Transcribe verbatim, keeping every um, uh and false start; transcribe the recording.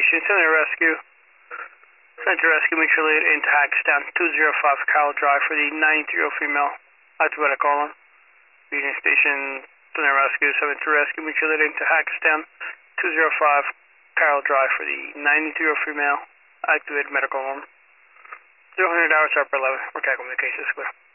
station, Center Rescue. Center Rescue mutual aid into Hackettstown, two oh five Carroll Drive for the ninety-three-year-old female. Active medical on. Union Station, Center Rescue, seven two Rescue mutual aid into Hackettstown, two oh five Carroll Drive for the ninety-three-year-old female. Activated medical on. zero hundred hours, sharp eleven. We're tackling the case, is clear.